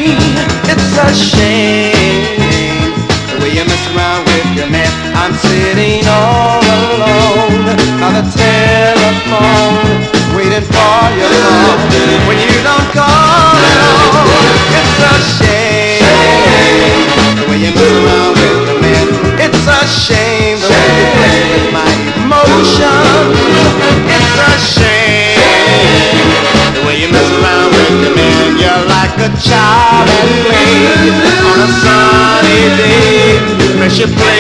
It's a shame the way you mess around with your man. I'm sitting all alone on the telephone, waiting for your call. When you don't call at all, it's a shame the way you mess around with your man. It's a shame the way you play with my emotions. It's a shame the way you mess around with your man. You're like a child at play on a sunny day. Pressure play